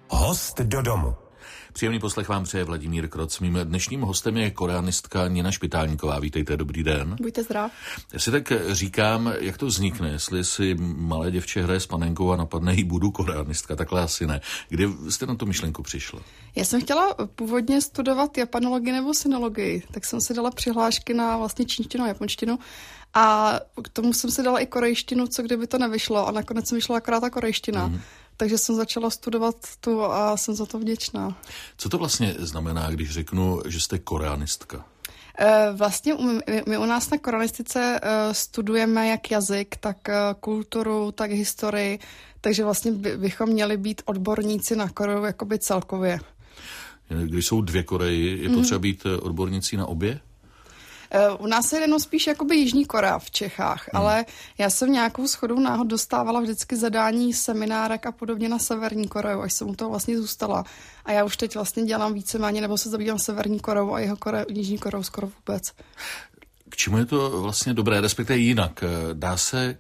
Host do domu. Příjemný poslech vám přeje Vladimír Kroc. Mým dnešním hostem je koreanistka Nina Špitálníková. Vítejte, dobrý den. Buďte zdrav. Já si tak říkám, jak to vznikne, jestli si malé děvče hraje s panenkou a napadne jí budu koreanistka, takhle asi ne. Kdy jste na tu myšlenku přišla? Já jsem chtěla původně studovat japanologii nebo sinologii, tak jsem si dala přihlášky na vlastně čínštinu a japonštinu a k tomu jsem si dala i korejštinu, co kdyby to nevyšlo a nakonec mi vyšla akorát ta korejština. Takže jsem začala studovat tu a jsem za to vděčná. Co to vlastně znamená, když řeknu, že jste koreanistka? Vlastně my u nás na koreanistice studujeme jak jazyk, tak kulturu, tak historii, takže vlastně bychom měli být odborníci na Koreu jakoby celkově. Když jsou dvě Koreji, je potřeba být odbornící na obě? U nás je jenom spíš jakoby Jižní Korea v Čechách, ale já jsem nějakou shodou náhod dostávala vždycky zadání seminárek a podobně na Severní Koreu, až jsem u toho vlastně zůstala. A já už teď vlastně dělám víceméně, nebo se zabývám Severní Koreou a Jižní Koreou skoro vůbec. K čemu je to vlastně dobré, respektive jinak? Dá se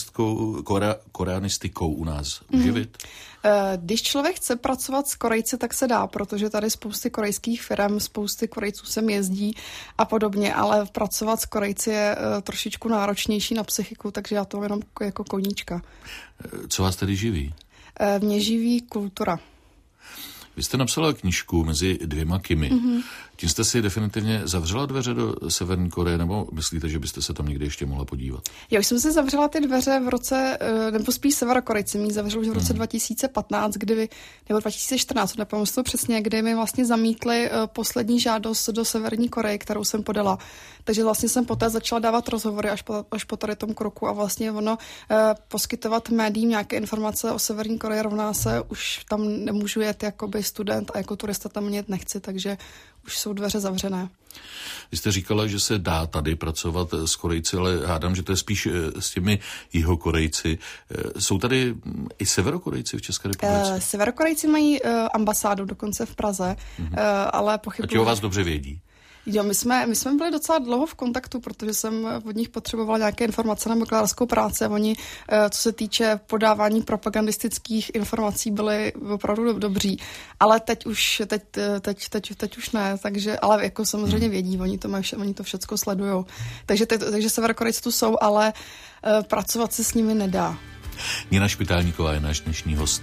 koreanistikou u nás uživit? Když člověk chce pracovat s Korejci, tak se dá, protože tady spousty korejských firm, spousty Korejců sem jezdí a podobně, ale pracovat s Korejci je trošičku náročnější na psychiku, takže já to jenom jako koníčka. Co vás tedy živí? Mě živí kultura. Vy jste napsala knížku Mezi dvěma Kimi. Tím jste si definitivně zavřela dveře do Severní Koreje, nebo myslíte, že byste se tam někdy ještě mohla podívat? Já už jsem si zavřela ty dveře v roce, nebo spíš Severokorejci mi zavřeli už v roce 2015, nebo 2014, nepamatuji přesně, kdy mi vlastně zamítli poslední žádost do Severní Koreje, kterou jsem podala. Takže vlastně jsem poté začala dávat rozhovory až po tady tom kroku a vlastně ono poskytovat médiím nějaké informace o Severní Koreji rovná se, už tam nemůžu jet jakoby student a jako turista tam jet nechci, takže už jsou dveře zavřené. Vy jste říkala, že se dá tady pracovat s Korejci, ale hádám, že to je spíš s těmi Jihokorejci. Jsou tady i Severokorejci v České republice? Severokorejci mají ambasádu dokonce v Praze, ale pochybuji. A ti o vás dobře vědí? Jo, my jsme byli docela dlouho v kontaktu, protože jsem od nich potřebovala nějaké informace na bakalářskou práci a oni, co se týče podávání propagandistických informací, byli opravdu dobří. Ale teď už ne, takže, ale jako samozřejmě vědí, oni to všecko sledujou. Takže Severokorejci tu jsou, ale pracovat se s nimi nedá. Nina Špitálníková je náš dnešní host.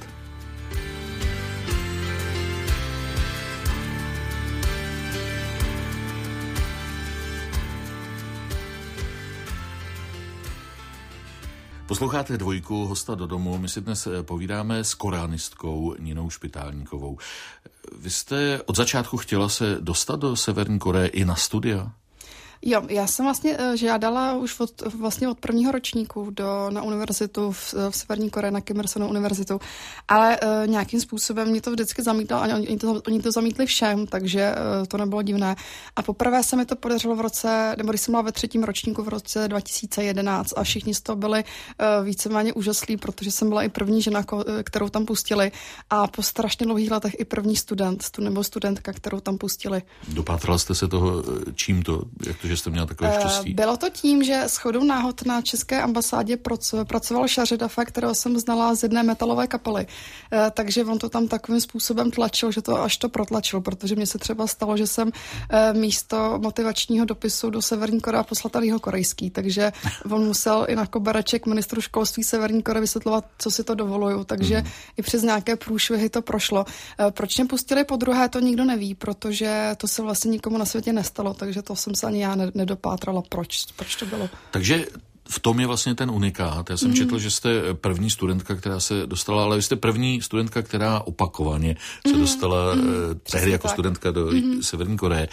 Posloucháte Dvojku, hosta do domu. My si dnes povídáme s koreanistkou Ninou Špitálníkovou. Vy jste od začátku chtěla se dostat do Severní Koreje i na studia? Jo, já jsem vlastně žádala už od prvního ročníku na univerzitu v Severní Koreji, na Kim Il-sungovu univerzitu, ale nějakým způsobem mě to vždycky zamítlo a oni to zamítli všem, takže to nebylo divné. A poprvé se mi to podařilo když jsem byla ve třetím ročníku v roce 2011 a všichni z toho byli víceméně úžaslí, protože jsem byla i první žena, kterou tam pustili a po strašně dlouhých letech i první student nebo studentka, kterou tam pustili. Dopátrala jste se toho, čím to, jak to, že jste měla takové štěstí? Bylo to tím, že shodou náhod na české ambasádě pracoval Šaředafa, kterého jsem znala z jedné metalové kapely. Takže on to tam takovým způsobem tlačil, že to až to protlačil, protože mně se třeba stalo, že jsem místo motivačního dopisu do Severní Koreje poslala jihokorejský, takže on musel i na kobereček ministru školství Severní Koreje vysvětlovat, co si to dovoluju, takže i přes nějaké průšvihy to prošlo. Proč mě pustili podruhé, to nikdo neví, protože to se vlastně nikomu na světě nestalo, takže to jsem se ani já nedopátrala, proč to bylo. Takže v tom je vlastně ten unikát. Já jsem četl, že jste první studentka, která se dostala, ale vy jste první studentka, která opakovaně se dostala tehdy jako studentka do Severní Koreje.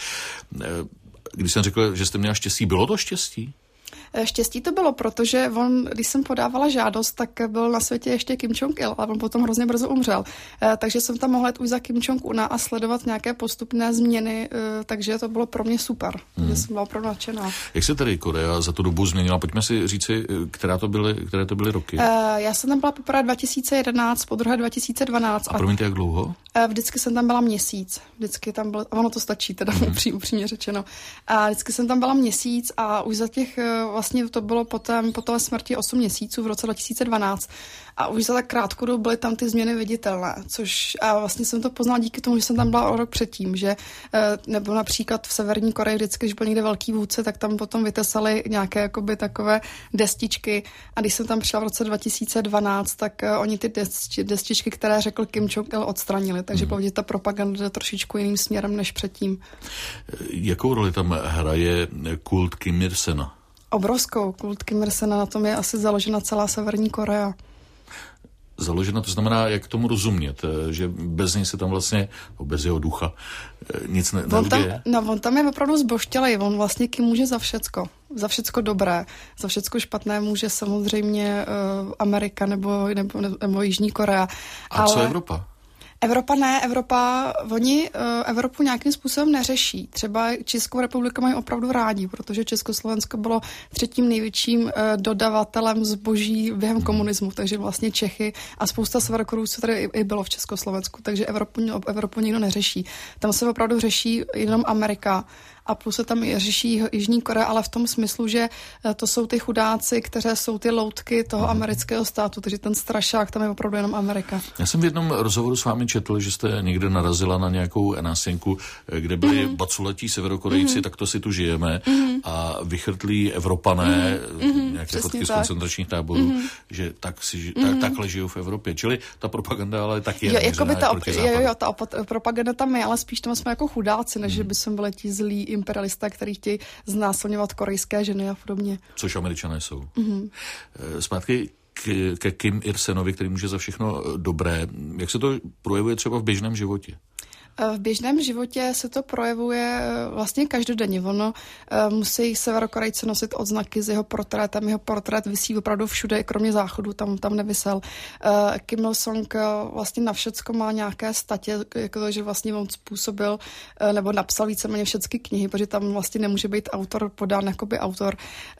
Když jsem řekl, že jste měla štěstí, bylo to štěstí? Štěstí to bylo, protože když jsem podávala žádost, tak byl na světě ještě Kim Jong-il a on potom hrozně brzo umřel. Takže jsem tam mohla jít už za Kim Jong-una a sledovat nějaké postupné změny, takže to bylo pro mě super. Takže jsem byla opravdu nadšená. Jak se tedy Korea za tu dobu změnila? Pojďme si říci, které to byly roky. Já jsem tam byla poprvé 2011, podruhé 2012. A promiňte, jak dlouho? Vždycky jsem tam byla měsíc. Vždycky tam byl, ono to stačí teda upřímně řečeno. A vždycky jsem tam byla měsíc a už za těch, vlastně to bylo po té smrti 8 měsíců v roce 2012. A už za tak krátkou dobu byly tam ty změny viditelné, a vlastně jsem to poznala díky tomu, že jsem tam byla o rok předtím, že nebo například v Severní Koreji vždycky, když byl někde velký vůdce, tak tam potom vytesali nějaké jakoby takové destičky a když jsem tam přišla v roce 2012, tak oni ty destičky, které řekl Kim Jong-il, odstranili, takže bylo ta propaganda trošičku jiným směrem než předtím. Jakou roli tam hraje kult Kim Il-sena? Obrovskou. Kult Kim Il-sena, na tom je asi založena celá Severní Korea. Založena, to znamená, jak tomu rozumět, že bez něj se tam vlastně, bez jeho ducha, nic neuděje. On tam je opravdu zboštělej, on vlastně Kim může za všecko dobré, za všecko špatné může samozřejmě Amerika nebo Jižní Korea. A co Evropa? Oni Evropu nějakým způsobem neřeší. Třeba Českou republiku mají opravdu rádi, protože Československo bylo 3. největším dodavatelem zboží během komunismu, takže vlastně Čechy a spousta Severokorejců tady i bylo v Československu, takže Evropu nikdo neřeší. Tam se opravdu řeší jenom Amerika. A plus se tam řeší Jižní Korea, ale v tom smyslu, že to jsou ty chudáci, které jsou ty loutky toho amerického státu, takže ten strašák tam je opravdu jenom Amerika. Já jsem v jednom rozhovoru s vámi četl, že jste někde narazila na nějakou nástenku, kde byli baculetí Severokorejci, tak to si tu žijeme, a vychrtlí Evropané, nějaké fotky z koncentračních táborů, že takhle žijou v Evropě. Čili ta propaganda ale taky je namířená proti západu. Ta propaganda tam je, ale spíš tam jsme jako chudáci, než že by jsme byli ti zlí imperialisté, kteří chtějí znásilňovat korejské ženy a podobně. Což Američané jsou. Zpátky ke Kim Il-senovi, který může za všechno dobré. Jak se to projevuje třeba v běžném životě? V běžném životě se to projevuje vlastně každodenně. Ono musí Severokorejci nosit odznaky s jeho portrétem. Jeho portrét visí opravdu všude, i kromě záchodu, tam nevysel. Kim Il-sung vlastně na všecko má nějaké statě, jako že vlastně on způsobil nebo napsal víceméně všechny knihy, protože tam vlastně nemůže být autor podán jakoby autor.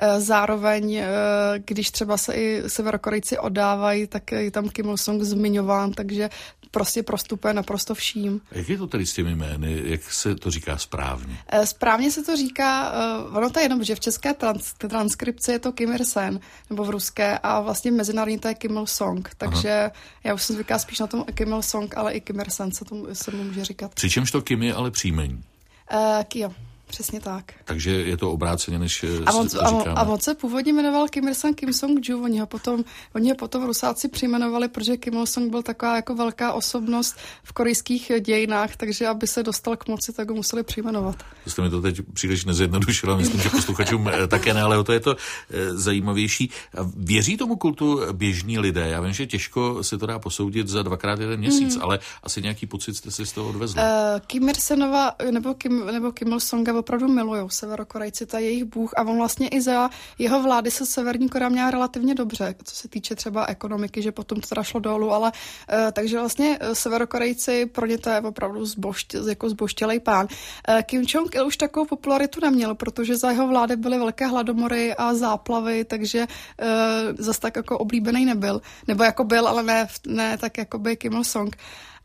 Zároveň, když třeba se i Severokorejci oddávají, tak je tam Kim Il-sung zmiňován, takže prostě prostupuje naprosto vším. Jak je to tady s těmi jmény? Jak se to říká správně? Správně se to říká, ono to je jenom, že v české transkripci je to Kim Il-sen, nebo v ruské, a vlastně mezinárodní to je Kim Il-sung, takže já už jsem zvyklá spíš na tom Kim Il-sung, ale i Kim Il-sen se mu může říkat. Přičemž to Kim je ale příjmení. Jo. Přesně tak. Takže je to obráceně, než říkáme. A on se původně jmenoval Kim Il-sung Kim Song-ju. Oni ho potom Rusáci přejmenovali, protože Kim Il-sung byl taková jako velká osobnost v korejských dějinách, takže aby se dostal k moci, tak ho museli přejmenovat. To jste mi to teď příliš nezjednodušila, myslím, že posluchačům také ne, ale o to je to zajímavější. Věří tomu kultu běžní lidé? Já vím, že těžko se to dá posoudit za 2x1 měsíc, ale asi nějaký pocit jste si z toho odvezli. Kim Il-senova nebo Kim Il-sunga opravdu milujou Severokorejci, to je jejich bůh, a on vlastně i za jeho vlády se Severní Korea měla relativně dobře, co se týče třeba ekonomiky, že potom to teda šlo dolů, ale takže vlastně Severokorejci, pro ně to je opravdu zboštělej pán. Kim Jong-il už takovou popularitu neměl, protože za jeho vlády byly velké hladomory a záplavy, takže zase tak jako oblíbený nebyl. Nebo jako byl, ale ne tak jako by Kim Il-sung.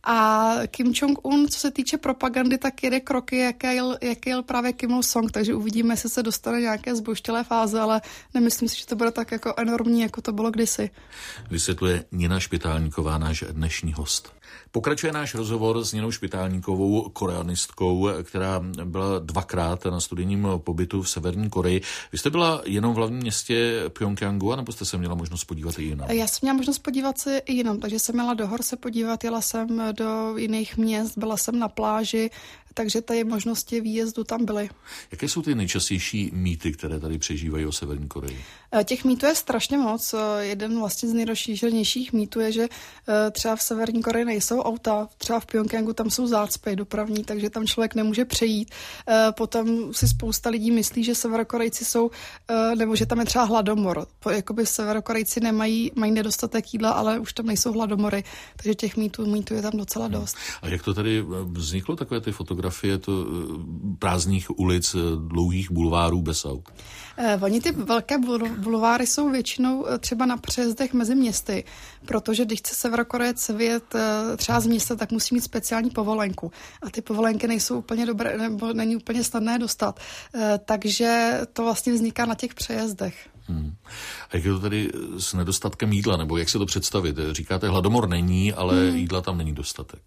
A Kim Jong-un, co se týče propagandy, tak jede kroky, jak jel právě Kim Il-sung, takže uvidíme, jestli se dostane nějaké zboštělé fáze, ale nemyslím si, že to bude tak jako enormní, jako to bylo kdysi. Vysvětluje Nina Špitálníková, náš dnešní host. Pokračuje náš rozhovor s Ninou Špitálníkovou, koreanistkou, která byla 2krát na studijním pobytu v Severní Koreji. Vy jste byla jenom v hlavním městě Pjongjangu, nebo jste se měla možnost podívat i jinam? Já jsem měla možnost podívat se i jinam, takže jsem měla do hor se podívat, jela jsem do jiných měst, byla jsem na pláži, takže ty možnosti výjezdu tam byly. Jaké jsou ty nejčastější mýty, které tady přežívají o Severní Koreji? Těch mýtů je strašně moc. Jeden vlastně z nejrozšířenějších mýtů je, že třeba v Severní Koreji nejsou auta, třeba v Pjongjangu tam jsou zácpy dopravní, takže tam člověk nemůže přejít. Potom si spousta lidí myslí, že Severokorejci jsou, nebo že tam je třeba hladomor. Jakoby Severokorejci mají nedostatek jídla, ale už tam nejsou hladomory, takže těch mýtů je tam docela dost. A jak to tady vzniklo, takové ty fotografie fotografie prázdných ulic, dlouhých bulvárů bez aut? Oni ty velké bulváry jsou většinou třeba na přejezdech mezi městy, protože když chce Severokorejec vyjet třeba z města, tak musí mít speciální povolenku. A ty povolenky nejsou úplně dobré, nebo není úplně snadné dostat. Takže to vlastně vzniká na těch přejezdech. A jak je to tady s nedostatkem jídla, nebo jak se to představit? Říkáte, hladomor není, ale jídla tam není dostatek.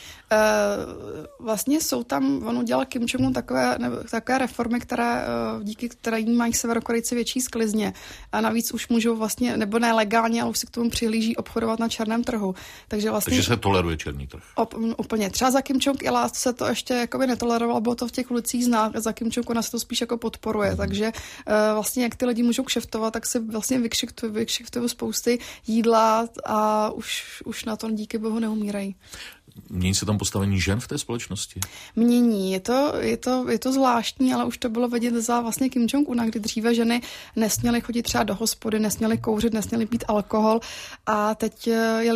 Vlastně jsou tam, on udělal Kim Jong-un takové reformy, díky kterým mají Severokorejci větší sklizně. A navíc už můžou vlastně, nebo ne legálně, ale už si k tomu přihlíží obchodovat na černém trhu. Takže se toleruje černý trh. Úplně. Třeba za Kim Jong-ila se to ještě jakoby netolerovalo, bylo to v těch ulicích znát, za Kim Jong-una se to spíš jako podporuje. Takže vlastně jak ty lidi můžou kšeftovat, tak si vlastně vykšeftují spousty jídla a už na to díky bohu neumírají. Mění se tam postavení žen v té společnosti? Mění. Je to zvláštní, ale už to bylo vidět za vlastně Kim Jong-una, kdy dříve ženy nesměly chodit třeba do hospody, nesměly kouřit, nesměly pít alkohol. A teď,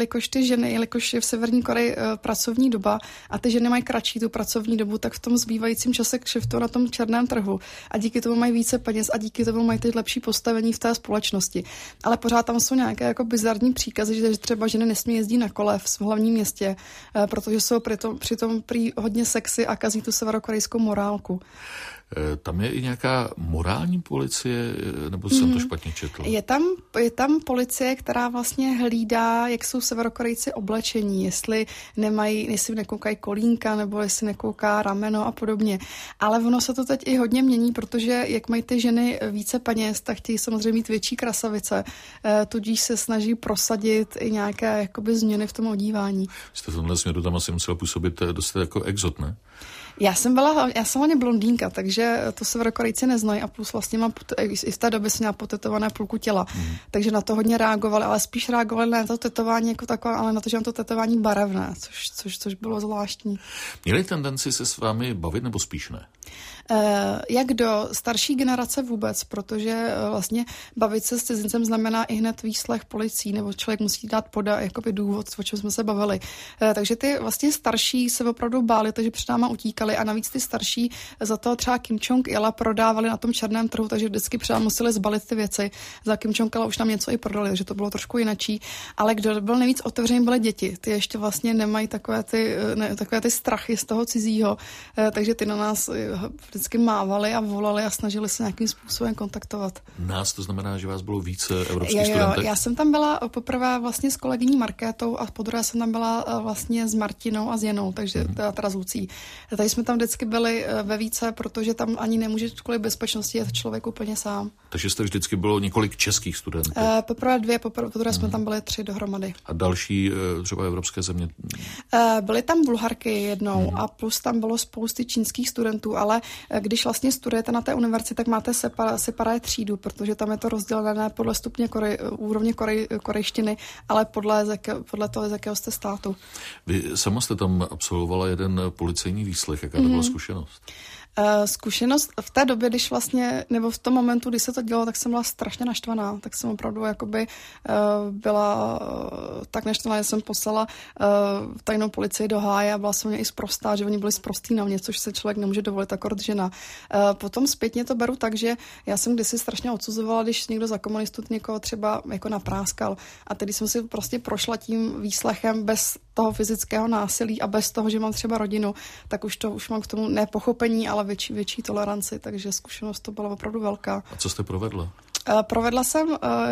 jelikož je v Severní Koreji pracovní doba a ty ženy mají kratší tu pracovní dobu, tak v tom zbývajícím čase kšeftují na tom černém trhu. A díky tomu mají více peněz a díky tomu mají teď lepší postavení v té společnosti. Ale pořád tam jsou nějaké jako bizarní příkazy, že třeba ženy nesmí jezdit na kole v hlavním městě, protože jsou přitom prý hodně sexy a kazí tu severokorejskou morálku. Tam je i nějaká morální policie, nebo jsem to špatně četl? Je tam policie, která vlastně hlídá, jak jsou Severokorejci oblečení, jestli nekoukají kolínka, nebo jestli nekouká rameno a podobně. Ale ono se to teď i hodně mění, protože jak mají ty ženy více peněz, tak chtějí samozřejmě mít větší krasavice. Tudíž se snaží prosadit i nějaké jakoby změny v tom odívání. Jste v tomhle směru tam asi musela působit dost jako exot, ne? Já jsem hlavně blondýnka, takže to Severokorejci neznají a plus vlastně mám i v té době jsem měla potetované půlku těla. Takže na to hodně reagovali, ale spíš reagovali na to tetování jako takové, ale na to, že mám to tetování barevné, což bylo zvláštní. Měli tendenci se s vámi bavit nebo spíš ne? Jak do starší generace vůbec, protože vlastně bavit se s cizincem znamená i hned výslech policií, nebo člověk musí dát jakoby důvod, o čem jsme se bavili. Takže ty vlastně starší se opravdu báli, takže před náma utíkali a navíc ty starší za to třeba Kim Jong-ila prodávali na tom černém trhu, takže vždycky před museli zbalit ty věci. Za Kim Jong-ila už nám něco i prodali, takže to bylo trošku jinačí. Ale kdo byl nejvíc otevřený, byly děti. Ty ještě vlastně nemají takové ty strachy z toho cizího, takže ty na nás vždycky mávali a volali a snažili se nějakým způsobem kontaktovat. Nás to znamená, že vás bylo více evropských studentek? Já jsem tam byla poprvé vlastně s kolegyní Markétou a podruhé jsem tam byla vlastně s Martinou a s Janou, takže teda s Lucí. Tady jsme tam vždycky byli ve více, protože tam ani nemůže kvůli bezpečnosti jet člověk úplně sám. Takže jste vždycky bylo několik českých studentů? Poprvé 2, podruhé jsme tam byli 3 dohromady. A další třeba evropské země? Byly tam Bulharky jednou a plus tam bylo spousty čínských studentů, ale když vlastně studujete na té univerzitě, tak máte separé třídu, protože tam je to rozdělené podle stupně úrovně korejštiny, ale podle toho, z jakého jste státu. Vy sama jste tam absolvovala jeden policejní výslech. Jaká to byla zkušenost? Zkušenost v té době, když vlastně, nebo v tom momentu, kdy se to dělo, tak jsem byla strašně naštvaná. Tak jsem opravdu jakoby byla tak naštvaná, že jsem poslala tajnou policii do háje a byla jsem mě i sprostá, že oni byli sprostý na mě, což se člověk nemůže dovolit, akord žena. Potom zpětně to beru tak, že já jsem kdysi strašně odsuzovala, když někdo za komunistů někoho třeba jako napráskal. A tedy jsem si prostě prošla tím výslechem bez toho fyzického násilí a bez toho, že mám třeba rodinu, tak už mám k tomu nepochopení, ale větší toleranci, takže zkušenost to byla opravdu velká. A co jste provedla? Provedla jsem,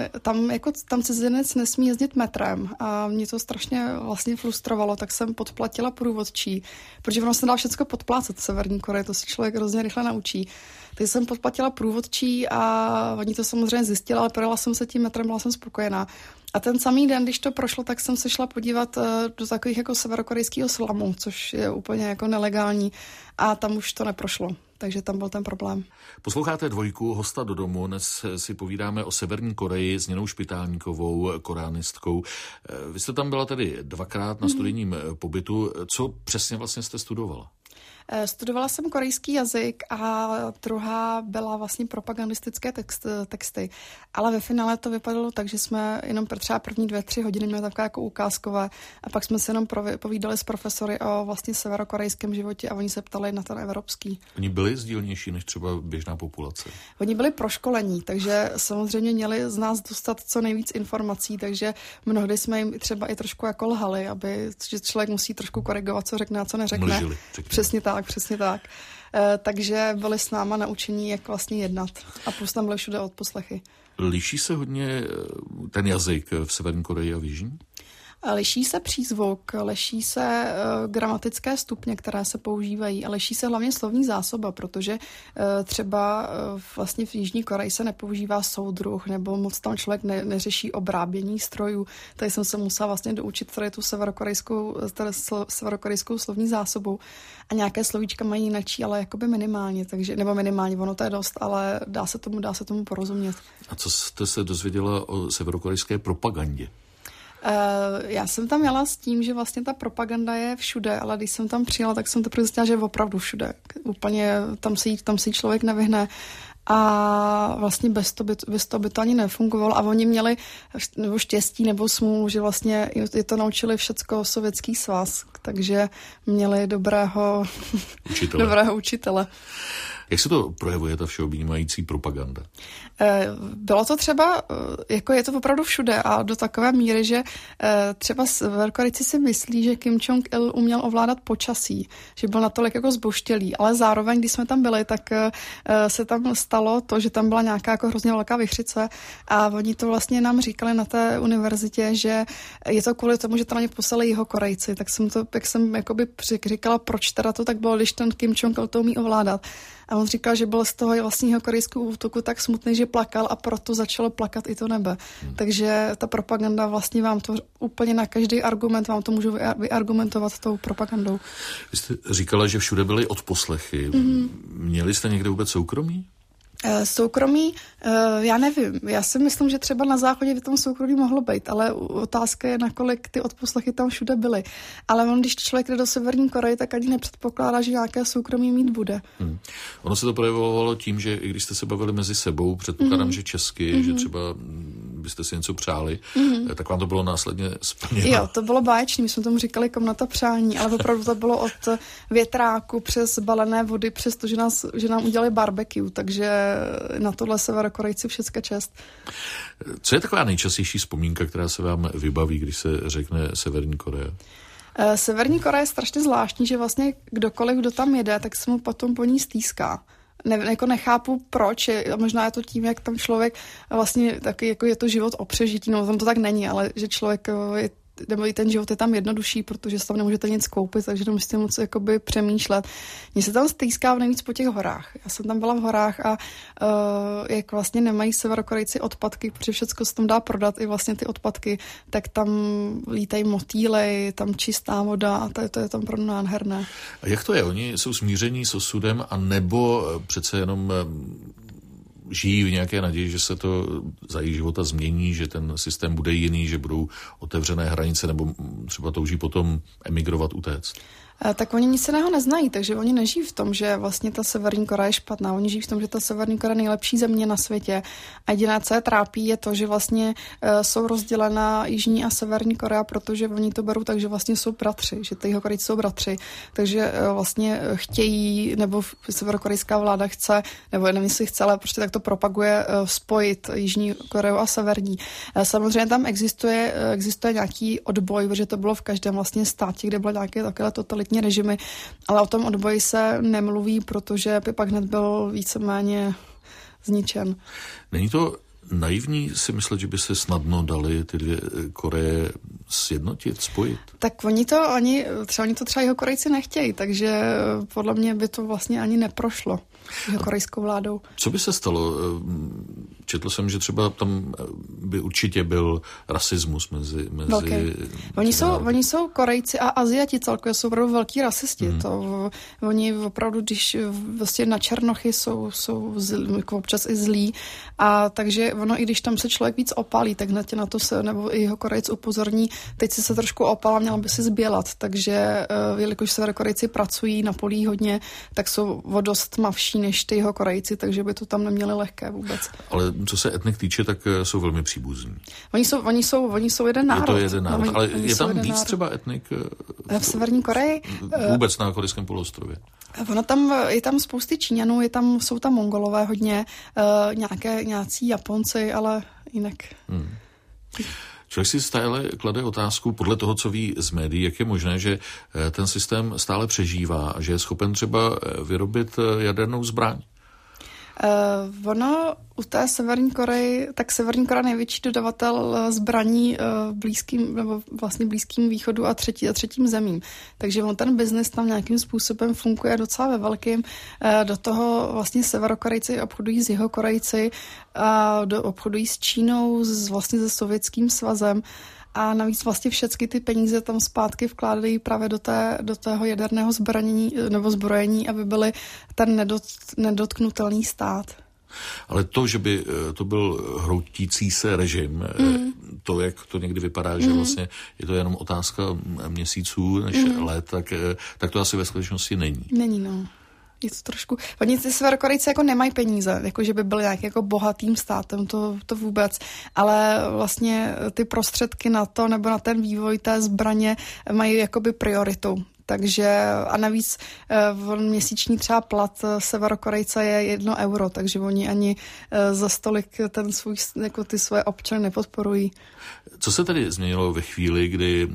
tam cizinec nesmí jezdit metrem a mě to strašně vlastně frustrovalo, tak jsem podplatila průvodčí, protože ono se dá všechno podplácet v Severní Koreji, to se člověk hrozně rychle naučí. Takže jsem podplatila průvodčí a oni to samozřejmě zjistila, ale projela jsem se tím metrem, byla jsem spokojená. A ten samý den, když to prošlo, tak jsem se šla podívat do takových jako severokorejského slamu, což je úplně jako nelegální a tam už to neprošlo. Takže tam byl ten problém. Posloucháte Dvojku, hosta do domu. Dnes si povídáme o Severní Koreji s Ninou Špitálníkovou, koreanistkou. Vy jste tam byla tedy 2krát na studijním pobytu. Co přesně vlastně jste studovala? Studovala jsem korejský jazyk a druhá byla vlastně propagandistické texty. Ale ve finále to vypadalo tak, že jsme jenom třeba první 2-3 hodiny měli takové jako ukázkové a pak jsme se jenom povídali s profesory o vlastně severokorejském životě a oni se ptali na ten evropský. Oni byli sdílnější než třeba běžná populace? Oni byli proškolení, takže samozřejmě měli z nás dostat co nejvíc informací, takže mnohdy jsme jim třeba i trošku jako lhali, že člověk musí trošku korigovat, co řekne a co neřekne. Mlžili, přesně tak. Takže byli s náma naučení, jak vlastně jednat. A plus tam byly všude odposlechy. Liší se hodně ten jazyk v Severní Koreji a v Jižní? Liší se přízvuk, liší se gramatické stupně, které se používají a liší se hlavně slovní zásoba, protože třeba vlastně v Jižní Koreji se nepoužívá soudruh nebo moc tam člověk neřeší obrábění strojů. Tady jsem se musela vlastně doučit tady tu severokorejskou slovní zásobu a nějaké slovíčka mají jinačí, ale jakoby minimálně, nebo minimálně, ono to je dost, ale dá se tomu porozumět. A co jste se dozvěděla o severokorejské propagandě? Já jsem tam jela s tím, že vlastně ta propaganda je všude, ale když jsem tam přijela, tak jsem teprve zjistila, že je opravdu všude. Úplně tam si člověk nevyhne a vlastně bez toho by to ani nefungovalo a oni měli nebo štěstí nebo smůlu, že vlastně je to naučili všecko Sovětský svaz, takže měli dobrého učitele. Jak se to projevuje, ta všeobjímající propaganda? Bylo to třeba, jako je to opravdu všude a do takové míry, že třeba Severokorejci si myslí, že Kim Jong-il uměl ovládat počasí, že byl natolik jako zboštělý, ale zároveň, když jsme tam byli, tak se tam stalo to, že tam byla nějaká jako hrozně velká vichřice a oni to vlastně nám říkali na té univerzitě, že je to kvůli tomu, že to na ně poslali Jihokorejci, tak jsem jakoby říkala, proč teda to tak bylo, když ten Kim Jong-il to umí ovládat. A on říkal, že byl z toho vlastního korejského útoku tak smutný, že plakal a proto začalo plakat i to nebe. Takže ta propaganda vlastně vám to úplně na každý argument vám to můžu vyargumentovat tou propagandou. Vy jste říkala, že všude byly odposlechy. Měli jste někde vůbec soukromí? Soukromí, já nevím. Já si myslím, že třeba na záchodě by tam soukromí mohlo být, ale otázka je, nakolik ty odposlechy tam všude byly. Ale když člověk jde do Severní Koreje, tak ani nepředpokládá, že nějaké soukromí mít bude. Ono se to projevovalo tím, že i když jste se bavili mezi sebou, předpokládám, že česky, že třeba byste si něco přáli, tak vám to bylo následně splněno. Jo, to bylo báječný, my jsme tomu říkali komnata přání, ale opravdu to bylo od větráku přes balené vody, přes to, že nám udělali barbecue, takže na tohle Severokorejci všecka čest. Co je taková nejčastější vzpomínka, která se vám vybaví, když se řekne Severní Korea? Severní Korea je strašně zvláštní, že vlastně kdokoliv, kdo tam jede, tak se mu potom po ní stýská. Jako nechápu proč, možná je to tím, jak tam člověk vlastně taky jako je to život o přežití, no tam to tak není, ale že člověk nebo i ten život je tam jednodušší, protože se tam nemůžete nic koupit, takže nemusíte moc jakoby přemýšlet. Mně se tam stýská nejvíc po těch horách. Já jsem tam byla v horách a jak vlastně nemají Severokorejci odpadky, protože všechno se tam dá prodat, i vlastně ty odpadky, tak tam lítají motýly, tam čistá voda a to je tam pro nádherné. A jak to je? Oni jsou smíření s osudem a nebo přece jenom žijí v nějaké naději, že se to za jejich života změní, že ten systém bude jiný, že budou otevřené hranice, nebo třeba touží potom emigrovat, utéct? Tak oni nic jiného neznají, takže oni nežijí v tom, že vlastně ta Severní Korea je špatná. Oni žijí v tom, že ta Severní Korea je nejlepší země na světě. A jediné, co je trápí, je to, že vlastně jsou rozdělená Jižní a Severní Korea, protože oni to berou tak, že vlastně jsou bratři, že ty Jihokorejci jsou bratři. Takže vlastně chtějí, nebo severokorejská vláda chce, nebo nevím, jestli chce, ale prostě tak to propaguje spojit Jižní Koreu a Severní. Samozřejmě tam existuje nějaký odboj, protože to bylo v každém vlastně státě, kde bylo nějaké takové totalitní režimy, ale o tom odboji se nemluví, protože by pak hned byl víceméně zničen. Není to naivní si myslet, že by se snadno dali ty dvě Koreje sjednotit, spojit? Tak oni to třeba Jihokorejci nechtějí, takže podle mě by to vlastně ani neprošlo Jihokorejskou vládou. Co by se stalo? četl jsem, že třeba tam by určitě byl rasismus mezi Oni jsou Korejci a Aziati celkově jsou opravdu velký rasisti. Oni opravdu, když vlastně na černochy jsou jako občas i zlí, a takže ono, i když tam se člověk víc opálí, tak na to se, nebo i jeho Korejc upozorní, teď si se trošku opala, měla by si zbělat, takže jelikož Severokorejci pracují na polí hodně, tak jsou o dost tmavší než ty jeho Korejci, takže by to tam neměli lehké vůbec. Ale co se etnik týče, tak jsou velmi příbuzní. Oni jsou jeden národ. Je to jeden národ, ale je tam víc třeba etnik v Severní Koreji? Vůbec na Korejském poloostrově. Je tam spousty Číňanů, jsou tam Mongolové hodně, nějací Japonci, ale jinak. Člověk si stále klade otázku, podle toho, co ví z médií, jak je možné, že ten systém stále přežívá a že je schopen třeba vyrobit jadernou zbraň. U té Severní Koreji, tak Severní Korea největší dodavatel zbraní blízkým východu a třetím zemím. Takže ten biznis tam nějakým způsobem funguje docela ve velkým. Do toho vlastně Severokorejci obchodují s Jihokorejci, obchodují s Čínou, vlastně se Sovětským svazem. A navíc vlastně všechny ty peníze tam zpátky vkládají právě do tého jaderného zbrojení, aby byly ten nedotknutelný stát. Ale to, že by to byl hroutící se režim, to, jak to někdy vypadá, že vlastně je to jenom otázka měsíců než let, tak to asi ve skutečnosti není. Není, no. Je to trošku... Oni ty Severokorejci jako nemají peníze, jako že by byli nějak jako bohatým státem, to vůbec, ale vlastně ty prostředky na to nebo na ten vývoj té zbraně mají jakoby prioritu. Takže a navíc měsíční třeba plat Severokorejce je 1 euro, takže oni ani za stolik ty svoje občany nepodporují. Co se tedy změnilo ve chvíli, kdy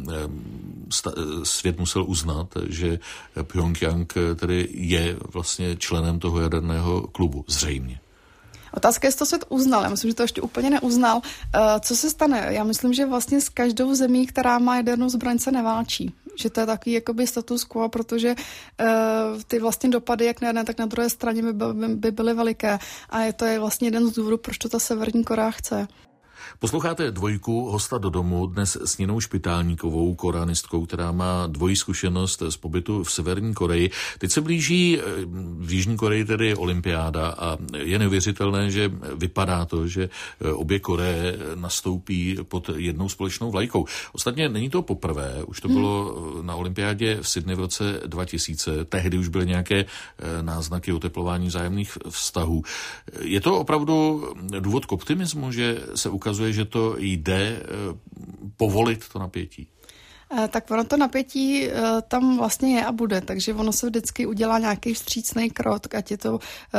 svět musel uznat, že Pjongjang tedy je vlastně členem toho jaderného klubu? Zřejmě. Otázka je, jestli to svět uznal. Já myslím, že to ještě úplně neuznal. Co se stane? Já myslím, že vlastně s každou zemí, která má jadernou zbraň, se neválčí. Že to je takový jakoby status quo, protože ty vlastně dopady jak na jedné, tak na druhé straně by byly veliké. A to je vlastně jeden z důvodů, proč to ta Severní Korea chce. Posloucháte Dvojku, hosta do domu, dnes s Ninou Špitálníkovou, koreanistkou, která má dvojí zkušenost z pobytu v Severní Koreji. Teď se blíží v Jižní Koreji tedy olympiáda a je neuvěřitelné, že vypadá to, že obě Koreje nastoupí pod jednou společnou vlajkou. Ostatně není to poprvé, už to bylo na olympiádě v Sydney v roce 2000, tehdy už byly nějaké náznaky oteplování vzájemných vztahů. Je to opravdu důvod k optimismu, že se ukazuje, že to jde povolit to napětí? Tak ono to napětí tam vlastně je a bude, takže ono se vždycky udělá nějaký vstřícný krok, ať je to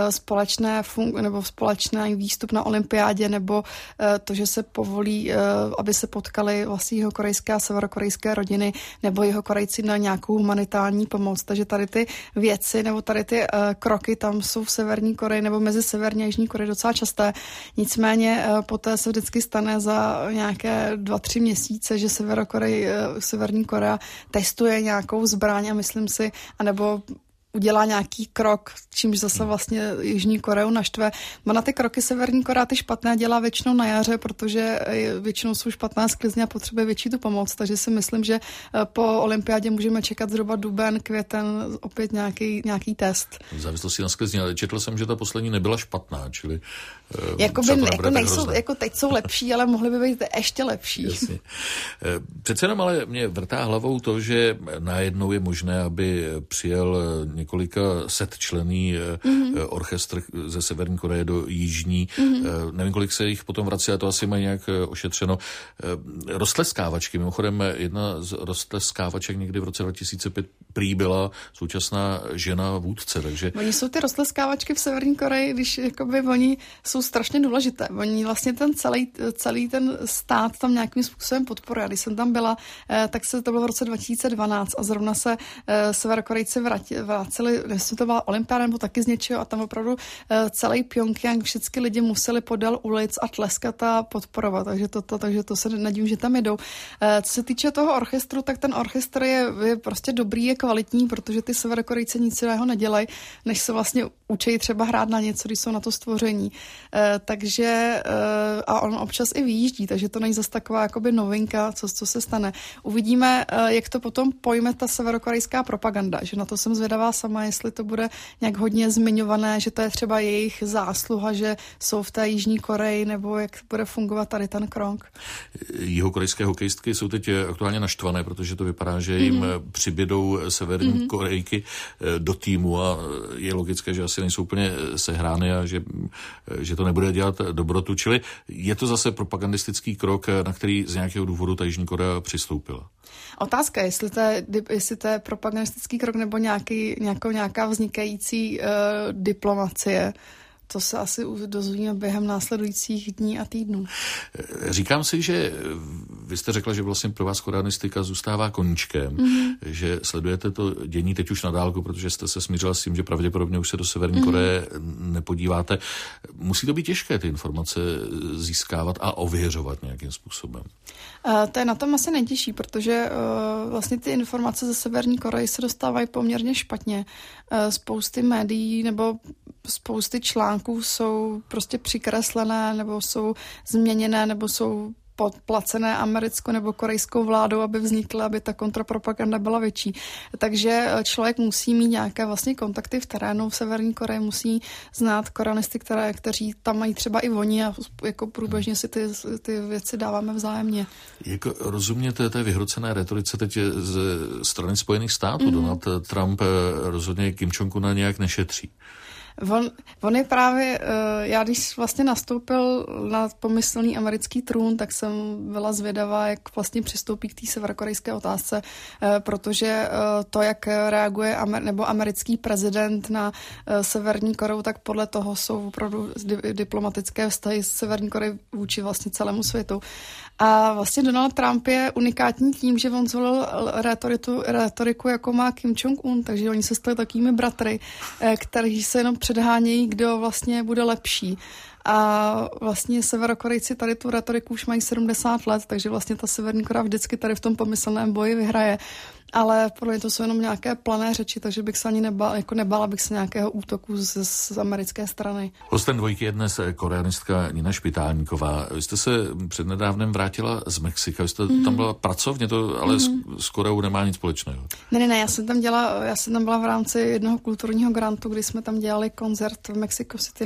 společný výstup na olympiádě, nebo to, že se povolí, aby se potkali vlastně jihokorejské a severokorejské rodiny, nebo Jihokorejci na nějakou humanitární pomoc. Takže tady ty věci, nebo tady ty kroky tam jsou v Severní Koreji, nebo mezi Severní a Jižní Koreji docela časté. Nicméně poté se vždycky stane za nějaké 2-3 měsíce, že Severní Korea testuje nějakou zbraň a myslím si, anebo udělá nějaký krok, čímž zase vlastně Jižní Koreu naštve. Na ty kroky Severní Korea ty špatné dělá většinou na jaře, protože většinou jsou špatná sklizně a potřebuje větší tu pomoc. Takže si myslím, že po olympiádě můžeme čekat zhruba duben, květen, opět nějaký test. V závislosti na sklizně, ale četl jsem, že ta poslední nebyla špatná, čili jako teď jsou lepší, ale mohly by být ještě lepší. Jasně. Přece jenom ale mě vrtá hlavou to, že najednou je možné, aby přijel několika setčlenný orchestr ze Severní Koreje do Jižní. Nevím, kolik se jich potom vrací, a to asi mají nějak ošetřeno. Roztleskávačky, mimochodem jedna z roztleskávaček někdy v roce 2005 prý byla současná žena vůdce, takže... Oni jsou ty roztleskávačky v Severní Koreji, když jakoby oni jsou strašně důležité. Oni vlastně ten celý ten stát tam nějakým způsobem podporuje. Když jsem tam byla, tak se to bylo v roce 2012 a zrovna se Severokorejci vraceli, jestli to byla olympiáda nebo taky z něčeho, a tam opravdu celý Pjongjang, všichni lidi museli podél ulic a tleskat a podporovat. Takže to se nedivím, že tam jedou. Co se týče toho orchestru, tak ten orchestr je prostě dobrý, je kvalitní, protože ty Severokorejci nic jiného nedělají, než se vlastně učí třeba hrát na něco, když jsou na to stvoření. Takže a on občas i vyjíždí, takže to není zase taková jakoby novinka, co se stane. Uvidíme, jak to potom pojme ta severokorejská propaganda, že na to jsem zvědavá sama, jestli to bude nějak hodně zmiňované, že to je třeba jejich zásluha, že jsou v té Jižní Koreji, nebo jak bude fungovat tady ten krok. Jihokorejské hokejistky jsou teď aktuálně naštvané, protože to vypadá, že jim přibědou severní Korejky do týmu a je logické, že asi nejsou úplně sehrány a že to nebude dělat dobrotu. Čili je to zase propagandistický krok, na který z nějakého důvodu ta Jižní Korea přistoupila. Otázka, jestli to je propagandistický krok nebo nějaká vznikající diplomacie. To se asi dozvíme během následujících dní a týdnů. Říkám si, že vy jste řekla, že vlastně pro vás koreanistika zůstává koníčkem, že sledujete to dění teď už na dálku, protože jste se smířila s tím, že pravděpodobně už se do Severní Koreje nepodíváte. Musí to být těžké ty informace získávat a ověřovat nějakým způsobem. To je na tom asi nejtěžší, protože vlastně ty informace ze Severní Koreje se dostávají poměrně špatně. Spousty médií nebo spousty článků jsou prostě přikreslené nebo jsou změněné nebo jsou podplacené americkou nebo korejskou vládou, aby vznikla, aby ta kontrapropaganda byla větší. Takže člověk musí mít nějaké vlastně kontakty v terénu v Severní Koreji, musí znát koreanisty, kteří tam mají třeba i oni a jako průběžně si ty věci dáváme vzájemně. Jak rozumět té vyhrocené retorice teď ze strany Spojených států? Donald Trump rozhodně Kim Jong-una nějak nešetří. On je právě, já když vlastně nastoupil na pomyslný americký trůn, tak jsem byla zvědavá, jak vlastně přistoupí k té severokorejské otázce, protože to, jak reaguje nebo americký prezident na Severní Koreu, tak podle toho jsou opravdu diplomatické vztahy s Severní Koreí vůči vlastně celému světu. A vlastně Donald Trump je unikátní tím, že on zvolil retoriku, jako má Kim Jong-un, takže oni se stali takovými bratry, kteří se jenom předhánějí, kdo vlastně bude lepší. A vlastně Severokorejci tady tu retoriku už mají 70 let, takže vlastně ta Severní Korea vždycky tady v tom pomyslném boji vyhraje. Ale podle mě to jsou jenom nějaké plané řeči, takže bych se ani nebála bych se nějakého útoku z americké strany. Hostem dvojky je dnes koreanistka Nina Špitálníková. Vy jste se přednedávnem vrátila z Mexika, vy jste tam byla pracovně, to ale s Koreou nemá nic společného. Ne, já jsem tam byla v rámci jednoho kulturního grantu, kdy jsme tam dělali koncert v Mexico City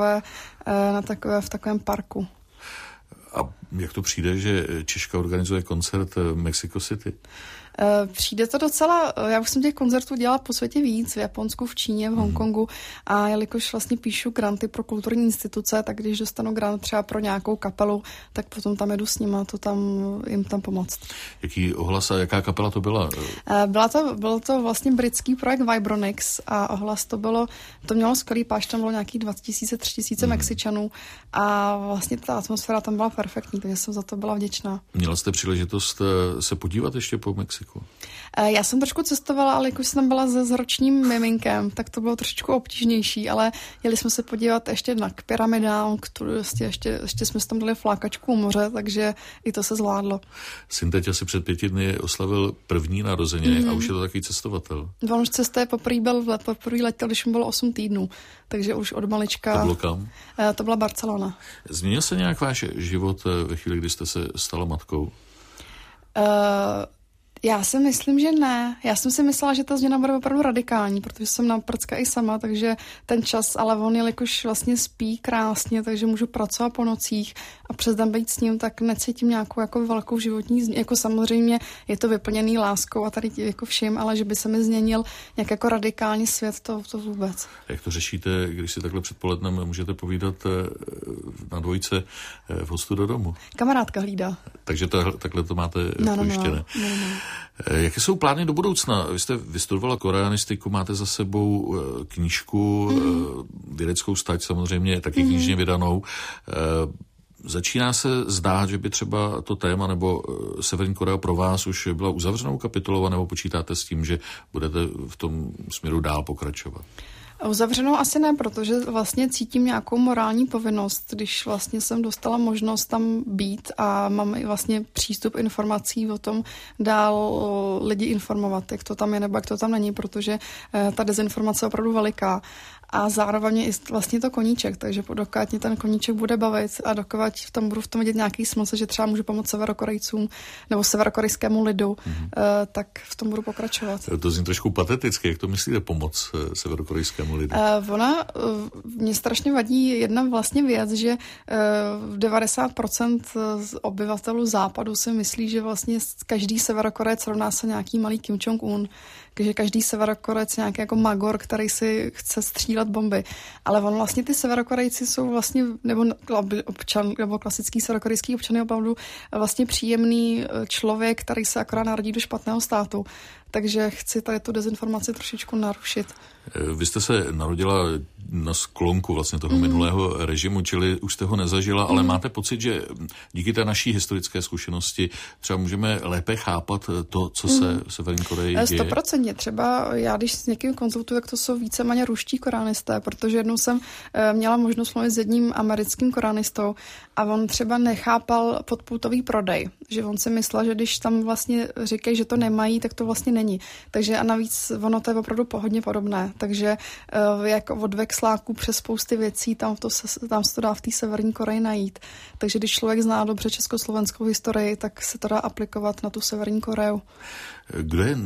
v takovém parku. A jak to přijde, že Češka organizuje koncert v Mexico City? Přijde to docela, já už jsem těch koncertů dělala po světě víc, v Japonsku, v Číně, v Hongkongu a jelikož vlastně píšu granty pro kulturní instituce, tak když dostanu grant třeba pro nějakou kapelu, tak potom tam jedu s nima, jim tam pomoct. Jaký ohlas a jaká kapela to byla? Byl to vlastně britský projekt Vibronix a ohlas to mělo skvělý páč, tam bylo nějakých 2000, 3000 Mexičanů a vlastně ta atmosféra tam byla perfektní, takže jsem za to byla vděčná. Měla jste příležitost se podívat ještě po Mexiku? Já jsem trošku cestovala, ale když jsem tam byla s ročním miminkem, tak to bylo trošičku obtížnější, ale jeli jsme se podívat ještě k pyramidám, ještě jsme tam dali flákačku u moře, takže i to se zvládlo. Syn teď asi před 5 dny oslavil první narozeniny a už je to takový cestovatel. On už cestuje poprvé letěl, když mu bylo 8 týdnů, takže už od malička. To bylo kam? To byla Barcelona. Změnil se nějak váš život ve chvíli, kdy jste se stala matkou? Já si myslím, že ne. Já jsem si myslela, že ta změna bude opravdu radikální, protože jsem na prcka i sama, takže ten čas, ale on jelikož vlastně spí krásně, takže můžu pracovat po nocích a přes den být s ním, tak necítím nějakou jako velkou životní změnu. Jako samozřejmě je to vyplněný láskou a tady jako vším, ale že by se mi změnil nějak jako radikální svět, to vůbec. Jak to řešíte, když si takhle předpolednem můžete povídat na dvojce v hostu do domu? Kamarádka hlídá. Takže takhle to máte pojištěné. No. Jaké jsou plány do budoucna? Vy jste vystudovala koreanistiku, máte za sebou knížku, vědeckou stať samozřejmě, taky knižně vydanou. Začíná se zdát, že by třeba to téma nebo Severní Korea pro vás už byla uzavřenou kapitolou, nebo počítáte s tím, že budete v tom směru dál pokračovat? Uzavřenou asi ne, protože vlastně cítím nějakou morální povinnost, když vlastně jsem dostala možnost tam být a mám i vlastně přístup informací o tom dál lidi informovat, jak to tam je nebo jak to tam není, protože ta dezinformace je opravdu veliká. a zároveň i vlastně to koníček, takže dokud mě ten koníček bude bavit a dokud budu v tom vidět nějaký smysl, že třeba můžu pomoct Severokorejcům nebo severokorejskému lidu, tak v tom budu pokračovat. To zní trošku pateticky, jak to myslíte pomoc severokorejskému lidu? Mě strašně vadí jedna vlastně věc, že 90% obyvatelů západu si myslí, že vlastně každý Severokorejec rovná se nějaký malý Kim Jong-un, že každý Severokorejec nějaký jako magor, který si chce střílet bomby. Ale on vlastně ty Severokorejci jsou vlastně, nebo klasický severokorejský občan je opravdu vlastně příjemný člověk, který se akorát narodí do špatného státu. Takže chci tady tu dezinformaci trošičku narušit. Vy jste se narodila na sklonku vlastně toho minulého režimu, čili už jste ho nezažila, ale máte pocit, že díky té naší historické zkušenosti třeba můžeme lépe chápat to, co se v Severní Koreji děje? 100%. Třeba já, když s někým konzultuju, tak to jsou víceméně ruští koranisté, protože jednou jsem měla možnost mluvit s jedním americkým koranistou a on třeba nechápal podpultový prodej, že on si myslel, že když tam vlastně říkají, že to nemají, tak to vlastně není. Takže a navíc ono to je opravdu hodně podobné. Takže jako od veksláků přes spousty věcí tam se to dá v té Severní Koreji najít. Takže když člověk zná dobře československou historii, tak se to dá aplikovat na tu Severní Koreu. Kdo je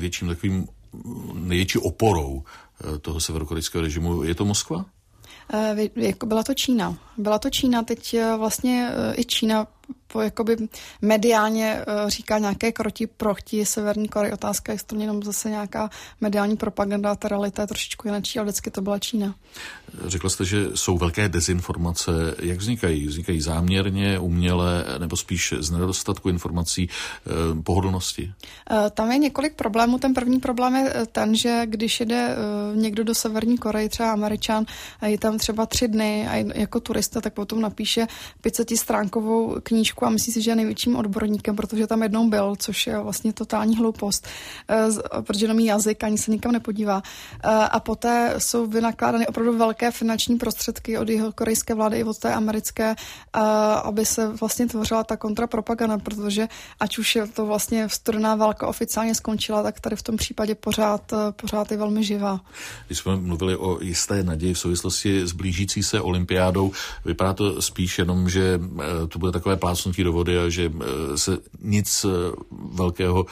největší oporou toho severokorejského režimu? Je to Moskva? Byla to Čína. Teď vlastně i Čína jakoby mediálně říká nějaké kroky proti Severní Koreji. Otázka, jestli to jenom zase nějaká mediální propaganda, ta realita je trošičku jináčí, ale vždycky to byla Čína. Řekla jste, že jsou velké dezinformace. Jak vznikají? Vznikají záměrně, uměle, nebo spíš z nedostatku informací, pohodlnosti? Tam je několik problémů. Ten první problém je ten, že když jede někdo do Severní Koreji, třeba Američan, a je tam třeba 3 dny a jako turista, tak potom napíše 500stránkovou knížku a myslí si, že je největším odborníkem, protože tam jednou byl, což je vlastně totální hloupost, protože nemí jazyk, ani se nikam nepodívá. A poté jsou vynakládány opravdu velké finanční prostředky od jeho korejské vlády i od té americké, aby se vlastně tvořila ta kontrapropaganda, protože ať už je to vlastně studená válka oficiálně skončila, tak tady v tom případě pořád je velmi živá. Když jsme mluvili o jisté naději v souvislosti s blížící se olympiádou, vypadá to spíš jenom, že to bude takové plácnutí do vody a že se nic velkého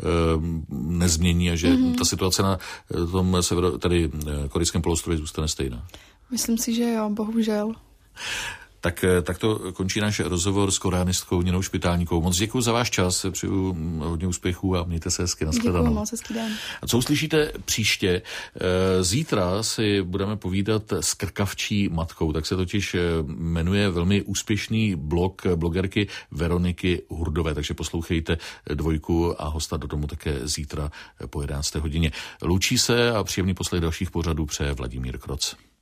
nezmění a že ta situace na tom tady korejském poloostrově zůstane stejná. Myslím si, že jo, bohužel. Tak to končí náš rozhovor s koreanistkou Ninou Špitálníkovou. Moc děkuji za váš čas, přeju hodně úspěchů a mějte se hezky. Děkuji moc, hezký den. A co uslyšíte příště? Zítra si budeme povídat s krkavčí matkou, tak se totiž jmenuje velmi úspěšný blog blogerky Veroniky Hurdové, takže poslouchejte 2 a hosta do domu také zítra po 11. hodině. Loučí se a příjemný poslech dalších pořadů přeje Vladimír Kroc.